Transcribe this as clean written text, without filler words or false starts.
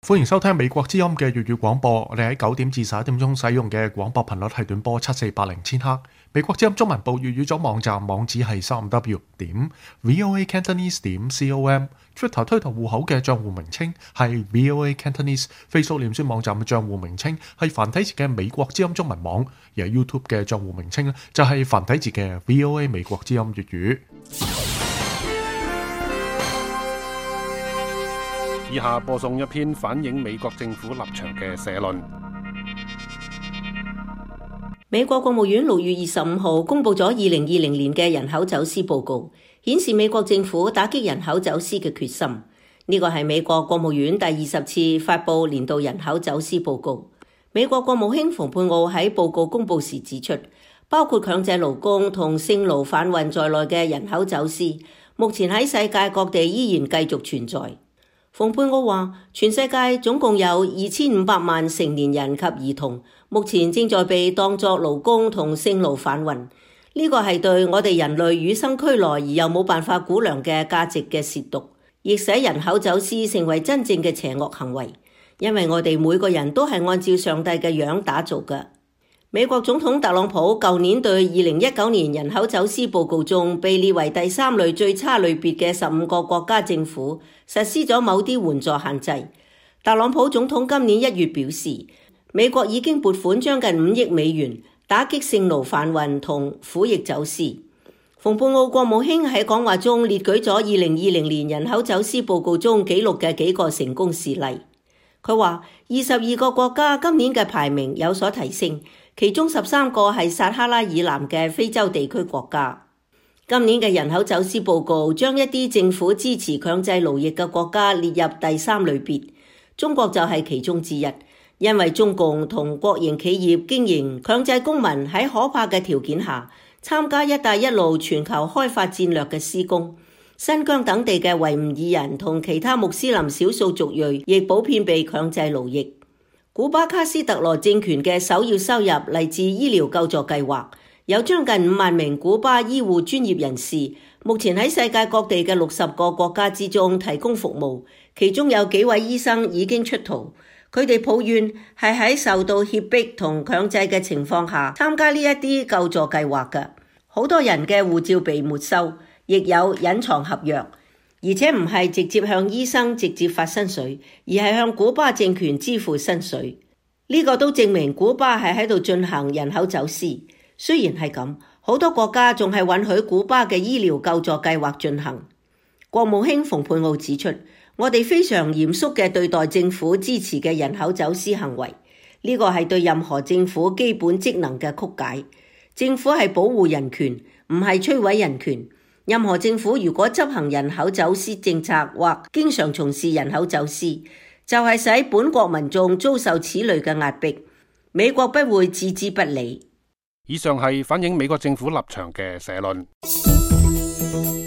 歡迎收聽美國之音嘅粵語廣播。我哋喺9點至11點鐘使用嘅廣播頻率係短波7480千赫。美國之音中文部粵語組網站網址係3w.voacantonese.com。Twitter 推特戶口嘅賬戶名稱係 VOA Cantonese。Facebook 臉書網站嘅賬戶名稱係繁體字嘅美國之音中文網。而 YouTube 嘅賬戶名稱就係繁體字嘅 VOA 美國之音粵語。 以下播送一篇反映美國政府立場嘅社論。 美國國務院6月25號公布咗2020年嘅人口走私報告，顯示美國政府打擊人口走私嘅決心。呢個係美國國務院第20次發布年度人口走私報告。美國國務卿蓬佩奧喺報告公布時指出，包括強制勞工同性奴販運在內嘅人口走私，目前喺世界各地依然繼續存在。蓬佩奧話，全世界總共有2500萬成年人及兒童，目前正在被當作勞工同性奴販運。呢個係對我哋人類與生俱來而又冇辦法估量嘅價值嘅褻瀆，亦使人口走私成為真正嘅邪惡行為。因為我哋每個人都係按照上帝嘅樣打造嘅。美國總統特朗普舊年對2019年人口走私報告中被列為第3類最差類別嘅15個國家政府實施咗某啲援助限制。特朗普總統今年1月表示，美國已經撥款將近5億美元打擊性奴販運同苦役走私。蓬佩奧國務卿喺講話中列舉咗2020年人口走私報告中記錄嘅幾個成功事例。佢話22個國家今年嘅排名有所提升，其中13個係撒哈拉以南嘅非洲地區國家。今年嘅人口走私報告將一啲政府支持強制勞役嘅國家列入第3類別，中國就係其中之一，因為中共同國營企業經營強制公民喺可怕嘅條件下參加一帶一路全球開發戰略嘅施工。新疆等地嘅維吾爾人同其他穆斯林少數族裔亦普遍被強制勞役。古巴卡斯特羅政權嘅首要收入嚟自醫療救助計劃，有將近5萬名古巴醫護專業人士，目前喺世界各地嘅60個國家之中提供服務，其中有幾位醫生已經出逃。佢哋抱怨係喺受到脅迫同強制嘅情況下參加呢一啲救助計劃嘅。好多人嘅護照被沒收，亦有隱藏合約，而且唔係直接向醫生直接發薪水，而係向古巴政權支付薪水。呢個都證明古巴係喺度進行人口走私。雖然係咁，好多國家仲係允許古巴嘅醫療救助計劃進行。國務卿蓬佩奧指出，我哋非常嚴肅嘅對待政府支持嘅人口走私行為，呢個係對任何政府基本職能嘅曲解。政府係保護人權，唔係摧毀人權。任何政府如果執行人口走私政策或經常從事人口走私，就係使本國民眾遭受此類嘅壓迫。美國不會置之不理。 以上係反映美國政府立場嘅社論。